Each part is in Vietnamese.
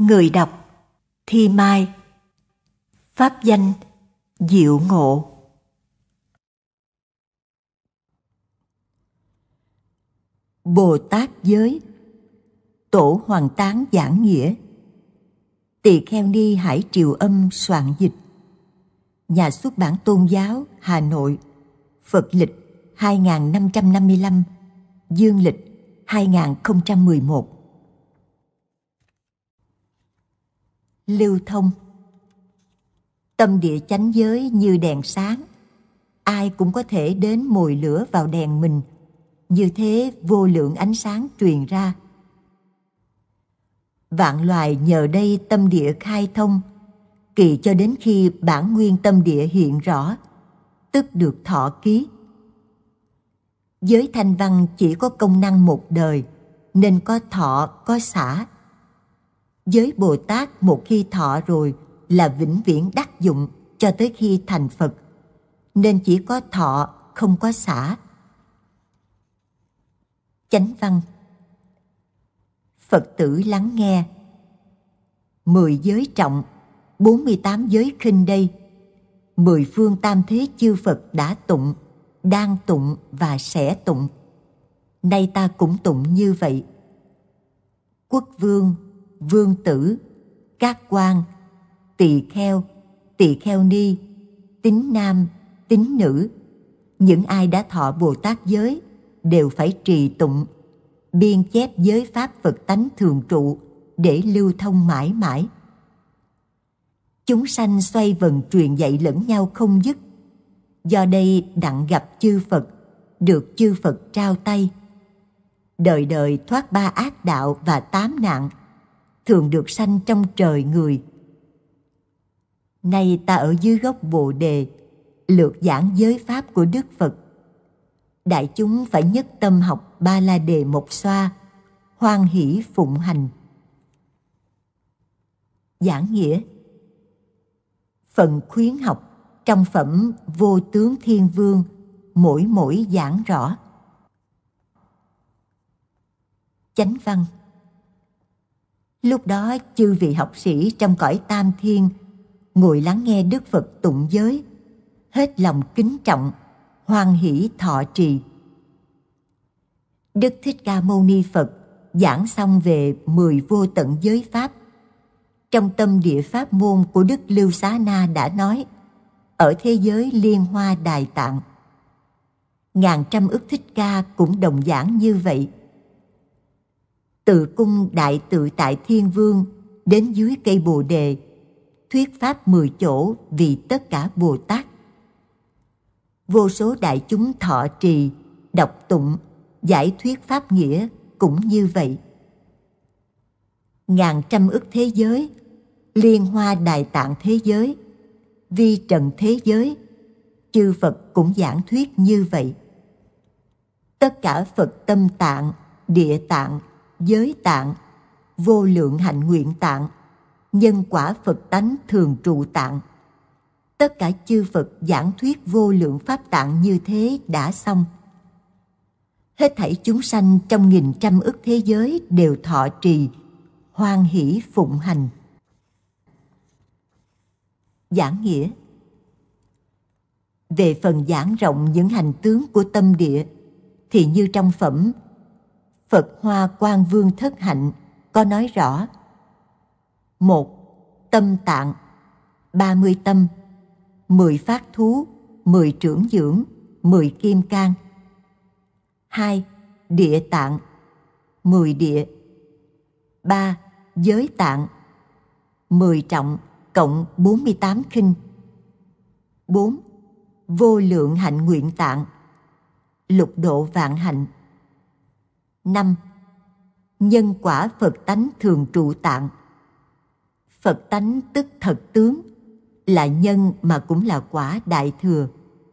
Người đọc Thi Mai. Pháp danh Diệu Ngộ. Bồ Tát giới. Tổ Hoàng Tán giảng nghĩa. Tỳ Kheo Ni Hải Triều Âm soạn dịch. Nhà xuất bản Tôn giáo, Hà Nội. Phật lịch 2555, Dương lịch 2011. Lưu thông. Tâm địa chánh giới như đèn sáng, ai cũng có thể đến mồi lửa vào đèn mình, như thế vô lượng ánh sáng truyền ra. Vạn loài nhờ đây tâm địa khai thông, kỳ cho đến khi bản nguyên tâm địa hiện rõ, tức được thọ ký. Giới thanh văn chỉ có công năng một đời, nên có thọ có xả. Giới Bồ Tát một khi thọ rồi là vĩnh viễn đắc dụng cho tới khi thành Phật, nên chỉ có thọ không có xả. Chánh văn. Phật tử lắng nghe. 10 giới trọng, 48 giới khinh đây. 10 phương tam thế chư Phật đã tụng, đang tụng và sẽ tụng. Nay ta cũng tụng như vậy. Quốc vương, vương tử, các quan, tỳ kheo ni, tín nam, tín nữ, những ai đã thọ Bồ Tát giới đều phải trì tụng, biên chép giới pháp Phật tánh thường trụ để lưu thông mãi mãi. Chúng sanh xoay vần truyền dạy lẫn nhau không dứt. Do đây đặng gặp chư Phật, được chư Phật trao tay. Đời đời thoát 3 ác đạo và 8 nạn, thường được sanh trong trời người. Nay ta ở dưới gốc Bồ Đề, lược giảng giới pháp của Đức Phật. Đại chúng phải nhất tâm học Ba La Đề Một Xoa, hoan hỷ phụng hành. Giảng nghĩa. Phần khuyến học trong phẩm Vô Tướng Thiên Vương mỗi giảng rõ. Chánh văn. Lúc đó chư vị học sĩ trong cõi tam thiên ngồi lắng nghe Đức Phật tụng giới, hết lòng kính trọng, hoan hỷ thọ trì. Đức Thích Ca Mâu Ni Phật giảng xong về 10 vô tận giới pháp. Trong tâm địa pháp môn của Đức Lưu Xá Na đã nói, ở thế giới Liên Hoa Đài Tạng, ngàn trăm ức Thích Ca cũng đồng giảng như vậy. Từ cung Đại Tự Tại Thiên Vương đến dưới cây Bồ Đề, thuyết pháp 10 chỗ vì tất cả Bồ Tát. Vô số đại chúng thọ trì, đọc tụng, giải thuyết pháp nghĩa cũng như vậy. Ngàn trăm ức thế giới, Liên Hoa Đài Tạng thế giới, vi trần thế giới, chư Phật cũng giảng thuyết như vậy. Tất cả Phật tâm tạng, địa tạng, giới tạng, vô lượng hạnh nguyện tạng, nhân quả Phật tánh thường trụ tạng, tất cả chư Phật giảng thuyết vô lượng pháp tạng như thế đã xong. Hết thảy chúng sanh trong nghìn trăm ức thế giới đều thọ trì, hoan hỷ phụng hành. Giảng nghĩa. Về phần giảng rộng những hành tướng của tâm địa, thì như trong phẩm Phật Hoa Quang Vương Thất Hạnh có nói rõ: 1. Tâm tạng, 30 tâm, 10 phát thú, 10 trưởng dưỡng, 10 kim cang. 2. Địa tạng, 10 địa. 3. Giới tạng, 10 trọng cộng 48 khinh. 4. Vô lượng hạnh nguyện tạng, lục độ vạn hạnh. 5. Nhân quả Phật tánh thường trụ tạng. Phật tánh tức thật tướng, là nhân mà cũng là quả đại thừa.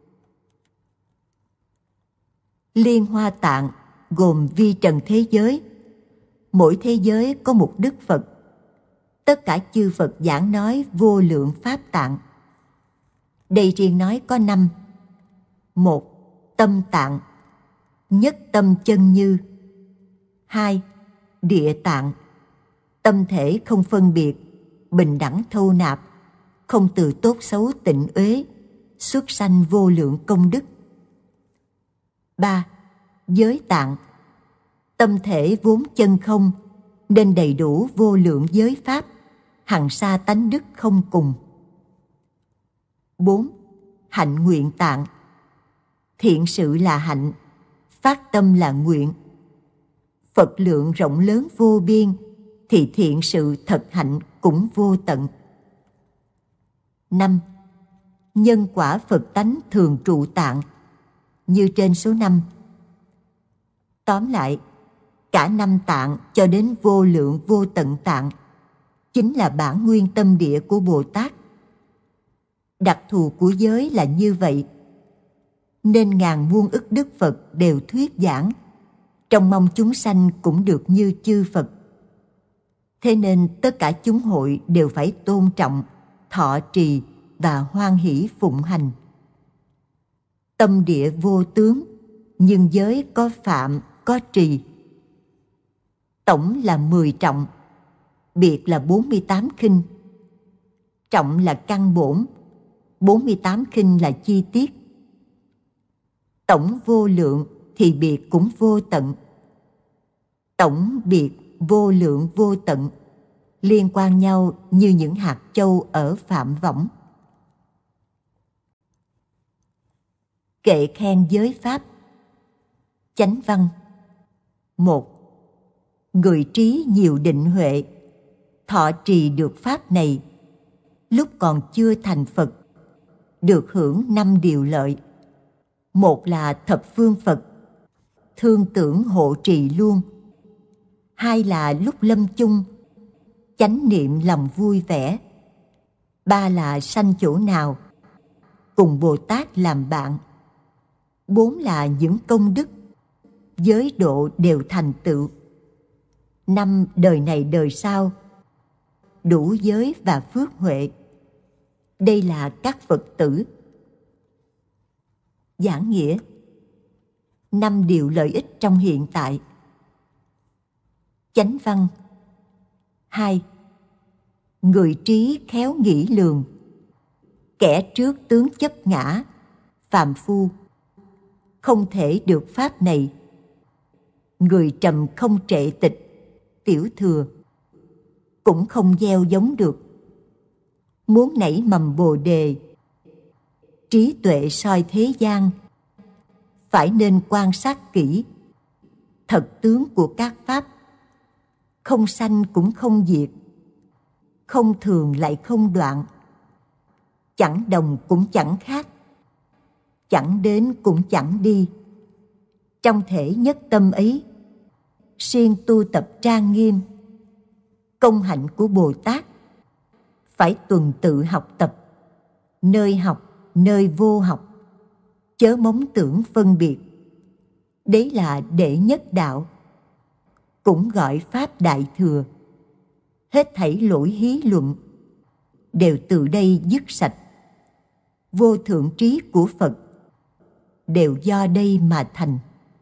Liên Hoa Tạng gồm vi trần thế giới, mỗi thế giới có một Đức Phật. Tất cả chư Phật giảng nói vô lượng pháp tạng. Đây riêng nói có 5. 1. Tâm tạng, nhất tâm chân như. 2. Địa tạng, Tâm thể không phân biệt, bình đẳng thâu nạp, không từ tốt xấu tịnh uế, xuất sanh vô lượng công đức. 3. Giới tạng. Tâm thể vốn chân không, nên đầy đủ vô lượng giới pháp, hằng sa tánh đức không cùng. 4. Hạnh nguyện tạng. Thiện sự là hạnh, phát tâm là nguyện. Phật lượng rộng lớn vô biên, thì thiện sự thật hạnh cũng vô tận. 5. Nhân quả Phật tánh thường trụ tạng, như trên số 5. Tóm lại, cả 5 tạng cho đến vô lượng vô tận tạng chính là bản nguyên tâm địa của Bồ Tát. Đặc thù của giới là như vậy, nên ngàn muôn ức Đức Phật đều thuyết giảng, trông mong chúng sanh cũng được như chư Phật. Thế nên tất cả chúng hội đều phải tôn trọng, thọ trì và hoan hỷ phụng hành. Tâm địa vô tướng, nhưng giới có phạm, có trì. Tổng là 10 trọng, biệt là 48 khinh. Trọng là căn bổn, 48 khinh là chi tiết. Tổng vô lượng thì biệt cũng vô tận. Tổng biệt vô lượng vô tận liên quan nhau như những hạt châu ở phạm võng. Kệ khen giới pháp. Chánh văn. 1. Người trí nhiều định huệ, thọ trì được pháp này, lúc còn chưa thành Phật, được hưởng 5 điều lợi. Một là thập phương Phật, thương tưởng hộ trì luôn. 2 là lúc lâm chung, chánh niệm lòng vui vẻ. 3 là sanh chỗ nào, cùng Bồ Tát làm bạn. 4 là những công đức, giới độ đều thành tựu. 5 đời này đời sau, đủ giới và phước huệ. Đây là các Phật tử. Giảng nghĩa. 5 điều lợi ích trong hiện tại. Chánh văn. 2. Người trí khéo nghĩ lường, kẻ trước tướng chấp ngã, phàm phu, không thể được pháp này. Người trầm không trệ tịch, tiểu thừa, cũng không gieo giống được. Muốn nảy mầm Bồ đề, trí tuệ soi thế gian, phải nên quan sát kỹ thật tướng của các pháp. Không sanh cũng không diệt, không thường lại không đoạn, chẳng đồng cũng chẳng khác, chẳng đến cũng chẳng đi. Trong thể nhất tâm ấy, siêng tu tập trang nghiêm. Công hạnh của Bồ Tát phải tuần tự học tập, nơi học, nơi vô học, chớ móng tưởng phân biệt. Đấy là đệ nhất đạo, cũng gọi pháp đại thừa. Hết thảy lỗi hí luận đều từ đây dứt sạch. Vô thượng trí của Phật đều do đây mà thành.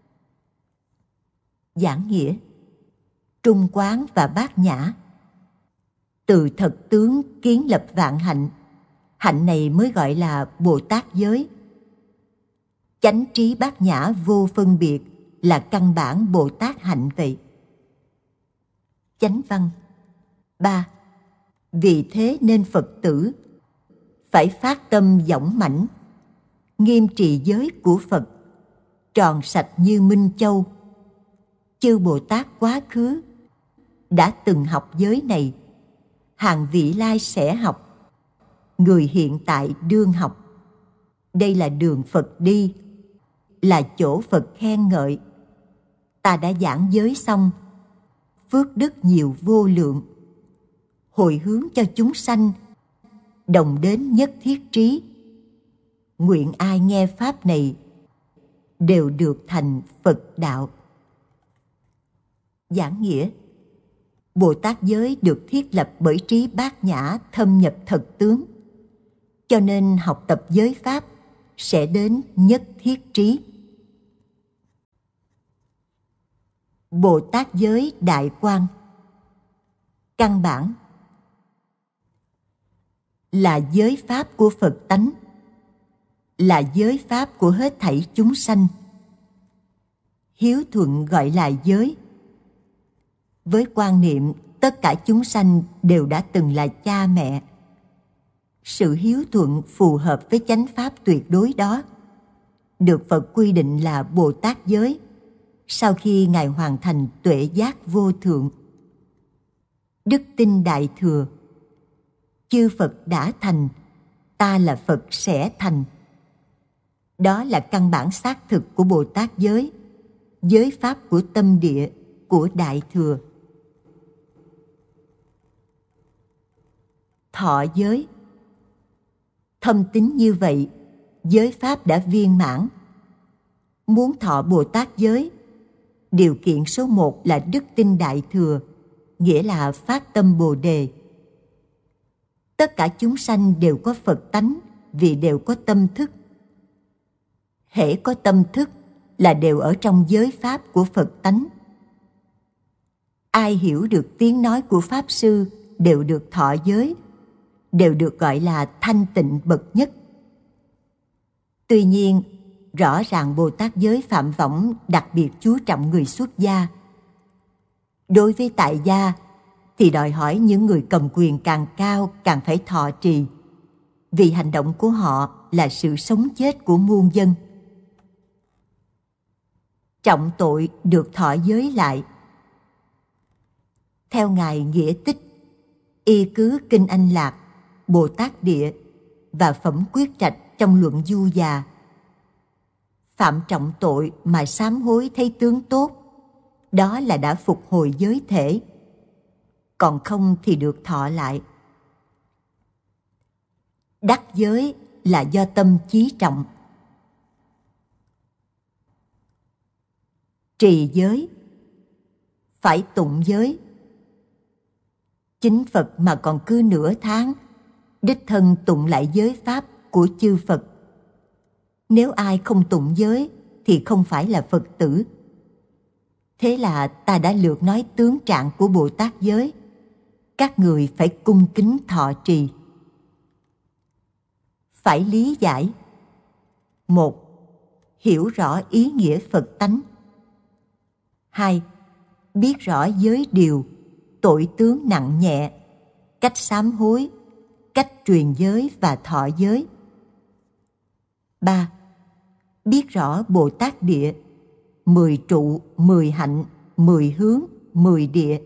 Giảng nghĩa. Trung quán và bát nhã. Từ thật tướng kiến lập vạn hạnh, hạnh này mới gọi là Bồ Tát giới. Chánh trí bát nhã vô phân biệt là căn bản Bồ Tát hạnh vậy. Chánh văn. 3. Vì thế nên Phật tử phải phát tâm dõng mãnh, nghiêm trì giới của Phật, tròn sạch như minh châu. Chư Bồ Tát quá khứ đã từng học giới này, hàng vị lai sẽ học, người hiện tại đương học. Đây là đường Phật đi, là chỗ Phật khen ngợi. Ta đã giảng giới xong, phước đức nhiều vô lượng, hồi hướng cho chúng sanh, đồng đến nhất thiết trí. Nguyện ai nghe pháp này đều được thành Phật đạo. Giảng nghĩa. Bồ Tát giới được thiết lập bởi trí bát nhã thâm nhập thật tướng, cho nên học tập giới pháp sẽ đến nhất thiết trí. Bồ Tát giới đại quang. Căn bản là giới pháp của Phật tánh, là giới pháp của hết thảy chúng sanh. Hiếu thuận gọi là giới. Với quan niệm tất cả chúng sanh đều đã từng là cha mẹ, sự hiếu thuận phù hợp với chánh pháp tuyệt đối đó được Phật quy định là Bồ Tát giới sau khi Ngài hoàn thành tuệ giác vô thượng. Đức tin đại thừa: chư Phật đã thành, ta là Phật sẽ thành. Đó là căn bản xác thực của Bồ Tát giới, giới pháp của tâm địa, của đại thừa. Thọ giới: thâm tín như vậy, giới pháp đã viên mãn. Muốn thọ Bồ Tát giới, điều kiện số 1 là đức tin đại thừa, nghĩa là phát tâm Bồ đề. Tất cả chúng sanh đều có Phật tánh vì đều có tâm thức. Hễ có tâm thức là đều ở trong giới pháp của Phật tánh. Ai hiểu được tiếng nói của Pháp Sư đều được thọ giới, đều được gọi là thanh tịnh bậc nhất. Tuy nhiên, rõ ràng Bồ Tát giới Phạm Võng đặc biệt chú trọng người xuất gia. Đối với tại gia thì đòi hỏi những người cầm quyền càng cao càng phải thọ trì, vì hành động của họ là sự sống chết của muôn dân. Trọng tội được thọ giới lại. Theo Ngài Nghĩa Tích, y cứ Kinh Anh Lạc, Bồ Tát Địa và Phẩm Quyết Trạch trong luận Du Già, phạm trọng tội mà sám hối thấy tướng tốt, đó là đã phục hồi giới thể, còn không thì được thọ lại. Đắc giới là do tâm chí trọng. Trì giới: phải tụng giới. Chính Phật mà còn cứ nửa tháng, đích thân tụng lại giới pháp của chư Phật. Nếu ai không tụng giới thì không phải là Phật tử. Thế là ta đã lược nói tướng trạng của Bồ Tát giới. Các người phải cung kính thọ trì. Phải lý giải: 1. Hiểu rõ ý nghĩa Phật tánh. 2. Biết rõ giới điều, tội tướng nặng nhẹ, cách sám hối, cách truyền giới và thọ giới. 3. Biết rõ Bồ Tát địa, 10 trụ, 10 hạnh, 10 hướng, 10 địa.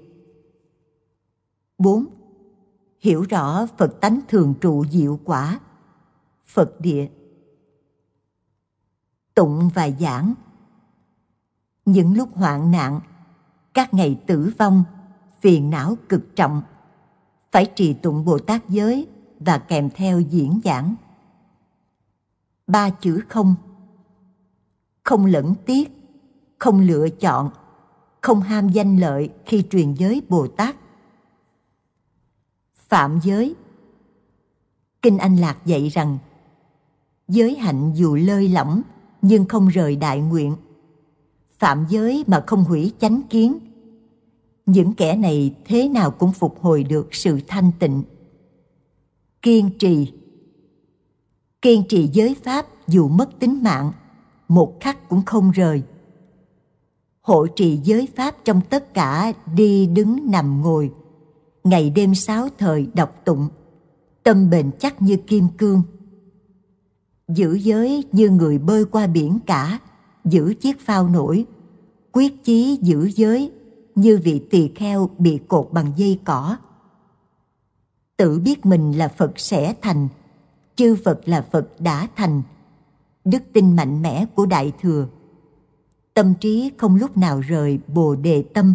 4. Hiểu rõ Phật tánh thường trụ diệu quả, Phật địa. Tụng và giảng: những lúc hoạn nạn, các ngày tử vong, phiền não cực trọng, phải trì tụng Bồ Tát giới và kèm theo diễn giảng. 3 chữ không: không lẫn tiếc, không lựa chọn, không ham danh lợi khi truyền giới Bồ Tát. Phạm giới: Kinh Anh Lạc dạy rằng giới hạnh dù lơi lỏng nhưng không rời đại nguyện. Phạm giới mà không hủy chánh kiến, những kẻ này thế nào cũng phục hồi được sự thanh tịnh. Kiên trì: kiên trì giới pháp dù mất tính mạng, một khắc cũng không rời. Hộ trì giới pháp trong tất cả đi đứng nằm ngồi, ngày đêm 6 thời đọc tụng, tâm bền chắc như kim cương. Giữ giới như người bơi qua biển cả, giữ chiếc phao nổi, quyết chí giữ giới như vị tỳ kheo bị cột bằng dây cỏ. Tự biết mình là Phật sẽ thành, chư Phật là Phật đã thành. Đức tin mạnh mẽ của Đại Thừa. Tâm trí không lúc nào rời Bồ Đề tâm.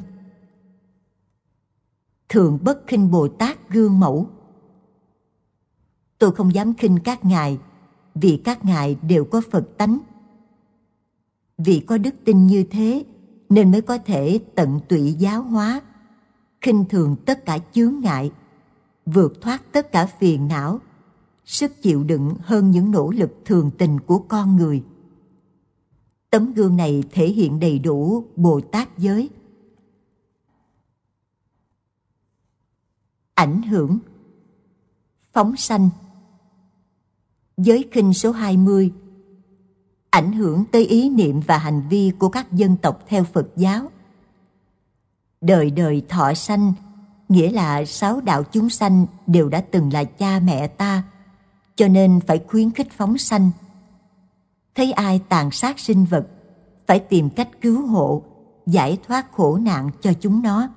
Thường bất khinh Bồ Tát gương mẫu. Tôi không dám khinh các ngài, vì các ngài đều có Phật tánh. Vì có đức tin như thế nên mới có thể tận tụy giáo hóa, khinh thường tất cả chướng ngại, vượt thoát tất cả phiền não, sức chịu đựng hơn những nỗ lực thường tình của con người. Tấm gương này thể hiện đầy đủ Bồ Tát giới. ảnh hưởng, phóng sanh. Giới khinh số 20, ảnh hưởng tới ý niệm và hành vi của các dân tộc theo Phật giáo. Đời đời thọ sanh, nghĩa là 6 đạo chúng sanh đều đã từng là cha mẹ ta, cho nên phải khuyến khích phóng sanh. Thấy ai tàn sát sinh vật, phải tìm cách cứu hộ, giải thoát khổ nạn cho chúng nó.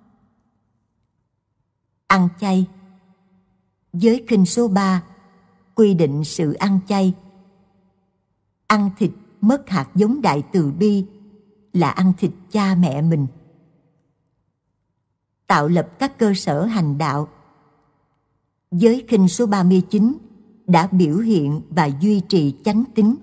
Ăn chay. Giới khinh số 3, quy định sự ăn chay. Ăn thịt mất hạt giống đại từ bi là ăn thịt cha mẹ mình. Tạo lập các cơ sở hành đạo. Giới khinh số 39 đã biểu hiện và duy trì chánh tín.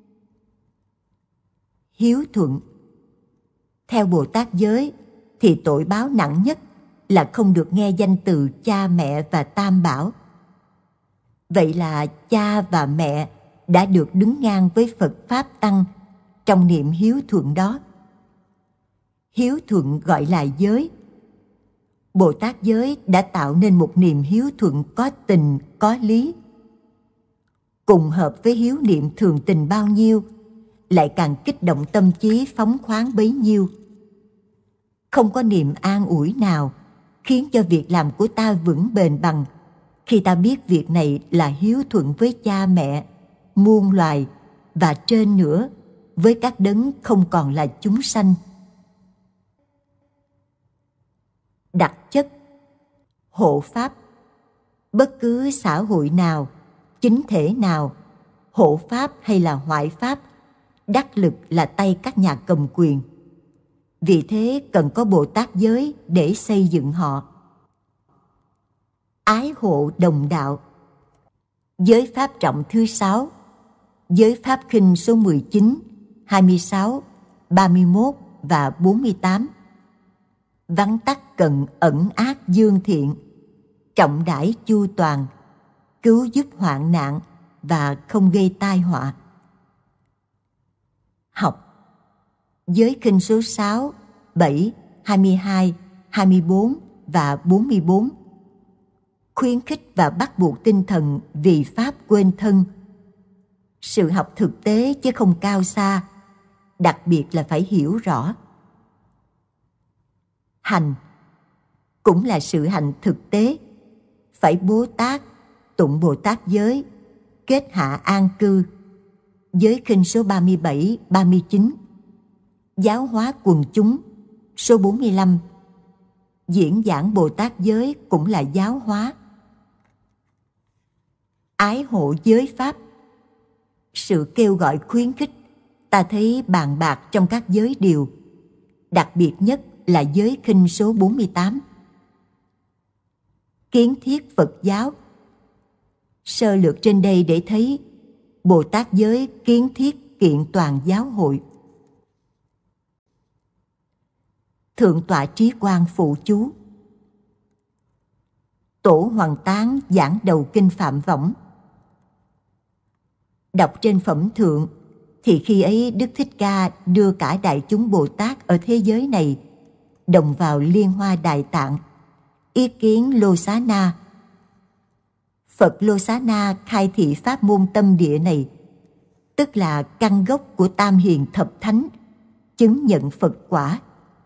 Hiếu thuận. Theo Bồ Tát giới thì tội báo nặng nhất là không được nghe danh từ cha mẹ và tam bảo. Vậy là cha và mẹ đã được đứng ngang với Phật Pháp Tăng trong niệm hiếu thuận đó. Hiếu thuận gọi là giới. Bồ Tát giới đã tạo nên một niềm hiếu thuận có tình, có lý. Cùng hợp với hiếu niệm thường tình bao nhiêu, lại càng kích động tâm trí phóng khoáng bấy nhiêu. Không có niềm an ủi nào khiến cho việc làm của ta vững bền bằng khi ta biết việc này là hiếu thuận với cha mẹ, muôn loài và trên nữa với các đấng không còn là chúng sanh. Đặc chất. Hộ pháp. Bất cứ xã hội nào, chính thể nào, hộ pháp hay là hoại pháp, đắc lực là tay các nhà cầm quyền. Vì thế cần có Bồ Tát giới để xây dựng họ. Ái hộ đồng đạo. Giới pháp trọng thứ 6. Giới pháp khinh số 19, 26, 31 và 48. Vắn tắt cận ẩn ác dương thiện, trọng đãi chu toàn, cứu giúp hoạn nạn và không gây tai họa. Học. Giới khinh số 6, 7, 22, 24 và 44. Khuyến khích và bắt buộc tinh thần vì Pháp quên thân. Sự học thực tế chứ không cao xa, đặc biệt là phải hiểu rõ. Hành. Cũng là sự hành thực tế, phải Bố Tát, tụng Bồ Tát giới, kết hạ an cư. Giới khinh số 37, 39. Giáo hóa quần chúng, số 45. Diễn giảng Bồ Tát giới cũng là giáo hóa. Ái hộ giới pháp. Sự kêu gọi khuyến khích, ta thấy bàn bạc trong các giới điều, đặc biệt nhất là giới khinh số 48. Kiến thiết Phật giáo. Sơ lược trên đây để thấy Bồ Tát giới kiến thiết kiện toàn giáo hội. Thượng tọa Trí Quang phụ chú. Tổ Hoàng Tán giảng đầu kinh Phạm Võng. Đọc trên phẩm thượng thì khi ấy Đức Thích Ca đưa cả đại chúng Bồ Tát ở thế giới này đồng vào Liên Hoa Đại Tạng, ý kiến Lô Xá Na. Phật Lô Xá Na khai thị pháp môn tâm địa này, tức là căn gốc của Tam Hiền Thập Thánh, chứng nhận Phật quả.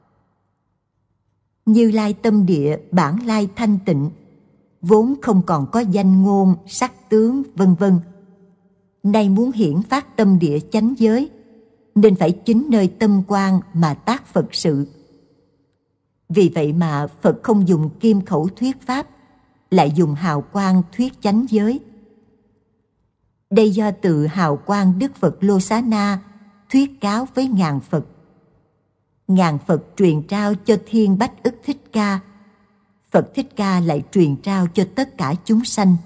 Như Lai tâm địa bản lai thanh tịnh, vốn không còn có danh ngôn, sắc tướng, vân vân. Nay muốn hiển phát tâm địa chánh giới, nên phải chính nơi tâm quan mà tác Phật sự. Vì vậy mà Phật không dùng kim khẩu thuyết pháp, lại dùng hào quang thuyết chánh giới. Đây do từ hào quang Đức Phật Lô Xá Na thuyết cáo với ngàn Phật. Ngàn Phật truyền trao cho Thiên Bách Ức Thích Ca, Phật Thích Ca lại truyền trao cho tất cả chúng sanh.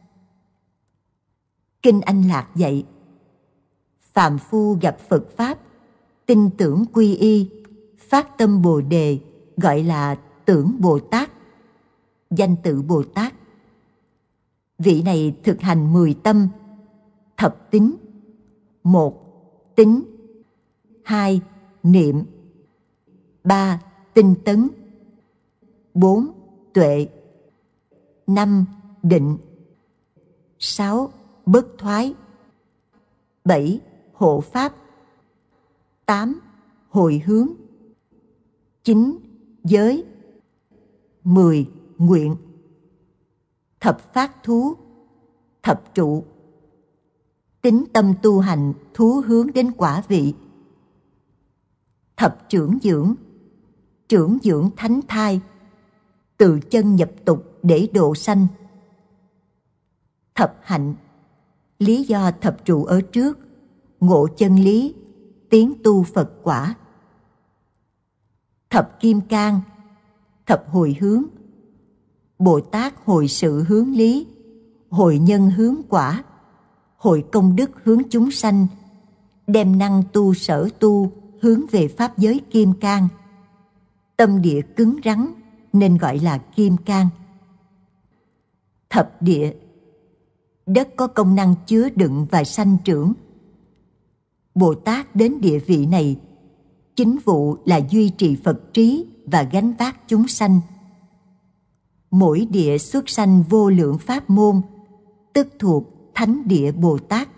Kinh Anh Lạc dạy: phàm phu gặp Phật Pháp, tin tưởng quy y, phát tâm Bồ Đề, gọi là tưởng Bồ Tát, danh tự Bồ Tát. Vị này thực hành 10 tâm, thập tín: 1. Tín, 2. Niệm, 3. Tinh tấn, 4. Tuệ, 5. Định. 6. Bất thoái. 7. Hộ pháp. 8. Hồi hướng. 9. Giới. 10. Nguyện. Thập phát thú. Thập trụ. Tín tâm tu hành thú hướng đến quả vị. Thập trưởng dưỡng. Trưởng dưỡng thánh thai. Tự chân nhập tục để độ sanh. Thập hạnh. Lý do thập trụ ở trước. Ngộ chân lý, tiến tu Phật quả. Thập kim cang. Thập hồi hướng. Bồ Tát hồi sự hướng lý, hồi nhân hướng quả, hồi công đức hướng chúng sanh, đem năng tu sở tu hướng về pháp giới kim cang. Tâm địa cứng rắn nên gọi là kim cang. Thập địa. Đất có công năng chứa đựng và sanh trưởng. Bồ Tát đến địa vị này, chính vụ là duy trì Phật trí và gánh vác chúng sanh. Mỗi địa xuất sanh vô lượng pháp môn, tức thuộc thánh địa Bồ Tát.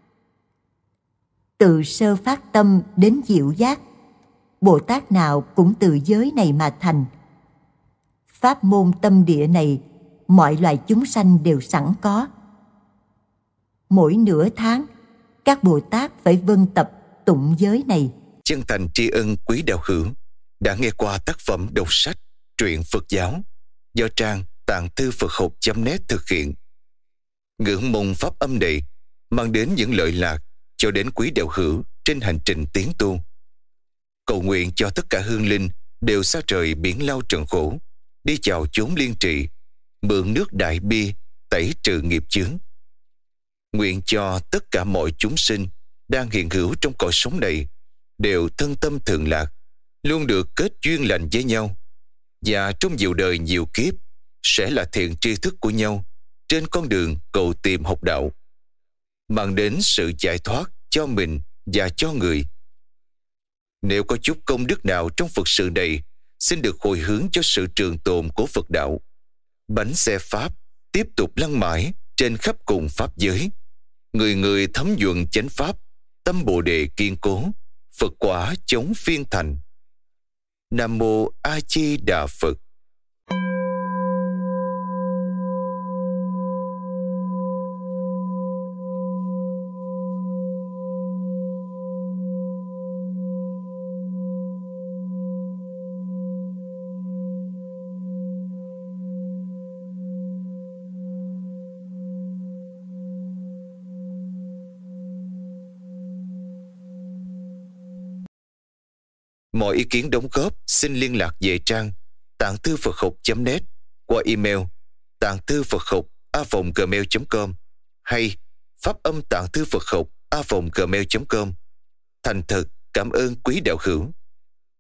Từ sơ phát tâm đến diệu giác, Bồ Tát nào cũng từ giới này mà thành. Pháp môn tâm địa này, mọi loài chúng sanh đều sẵn có. Mỗi nửa tháng, các Bồ Tát phải vân tập tụng giới này. Chân thành tri ân quý đạo hữu đã nghe qua tác phẩm đọc sách truyện Phật giáo do trang Tạng Thư Phật Học.net thực hiện. Ngưỡng mong pháp âm này mang đến những lợi lạc cho đến quý đạo hữu trên hành trình tiến tu. Cầu nguyện cho tất cả hương linh đều xa trời biển lao trần khổ, đi chào chốn liên trị, mượn nước đại bi tẩy trừ nghiệp chướng. Nguyện cho tất cả mọi chúng sinh đang hiện hữu trong cõi sống này đều thân tâm thường lạc, luôn được kết duyên lành với nhau, và trong nhiều đời nhiều kiếp sẽ là thiện tri thức của nhau trên con đường cầu tìm học đạo, mang đến sự giải thoát cho mình và cho người. Nếu có chút công đức nào trong Phật sự này, xin được hồi hướng cho sự trường tồn của Phật đạo. Bánh xe Pháp tiếp tục lăn mãi trên khắp cùng Pháp giới. Người người thấm nhuận chánh Pháp, tâm Bồ Đề kiên cố, Phật quả chống phiên thành. Nam Mô A Di Đà Phật. Mọi ý kiến đóng góp xin liên lạc về trang Tạng Thư Phật Học.net qua email tạng thư phật học a@gmail.com hay pháp âm Tạng Thư Phật Học a@gmail.com. Thành thật cảm ơn quý đạo hữu.